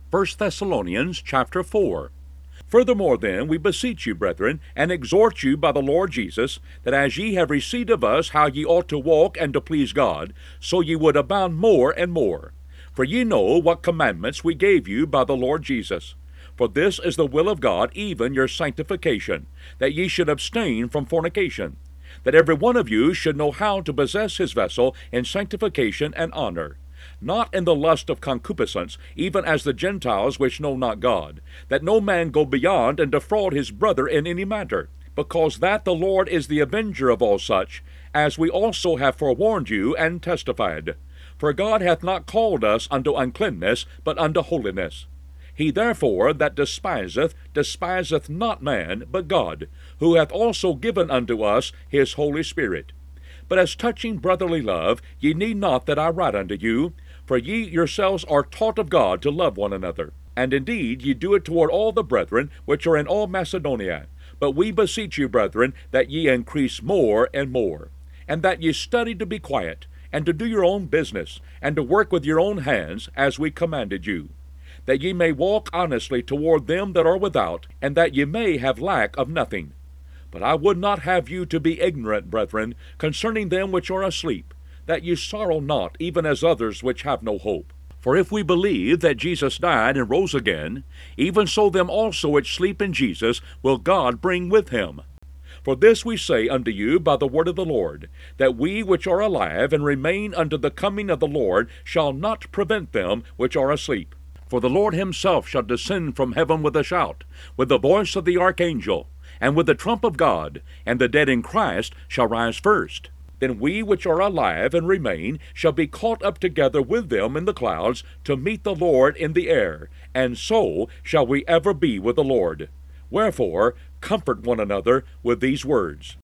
1 Thessalonians chapter 4. Furthermore then, we beseech you, brethren, and exhort you by the Lord Jesus, that as ye have received of us how ye ought to walk and to please God, so ye would abound more and more. For ye know what commandments we gave you by the Lord Jesus. For this is the will of God, even your sanctification, that ye should abstain from fornication, that every one of you should know how to possess his vessel in sanctification and honor, not in the lust of concupiscence, even as the Gentiles which know not God, that no man go beyond and defraud his brother in any matter, because that the Lord is the avenger of all such, as we also have forewarned you and testified. For God hath not called us unto uncleanness, but unto holiness. He therefore that despiseth not man, but God, who hath also given unto us his Holy Spirit. But as touching brotherly love, ye need not that I write unto you, for ye yourselves are taught of God to love one another. And indeed ye do it toward all the brethren which are in all Macedonia. But we beseech you, brethren, that ye increase more and more, and that ye study to be quiet, and to do your own business, and to work with your own hands, as we commanded you, that ye may walk honestly toward them that are without, and that ye may have lack of nothing. But I would not have you to be ignorant, brethren, concerning them which are asleep, that ye sorrow not, even as others which have no hope. For if we believe that Jesus died and rose again, even so them also which sleep in Jesus will God bring with him. For this we say unto you by the word of the Lord, that we which are alive and remain unto the coming of the Lord shall not prevent them which are asleep. For the Lord himself shall descend from heaven with a shout, with the voice of the archangel, and with the trump of God, and the dead in Christ shall rise first. Then we which are alive and remain shall be caught up together with them in the clouds to meet the Lord in the air, and so shall we ever be with the Lord. Wherefore, comfort one another with these words.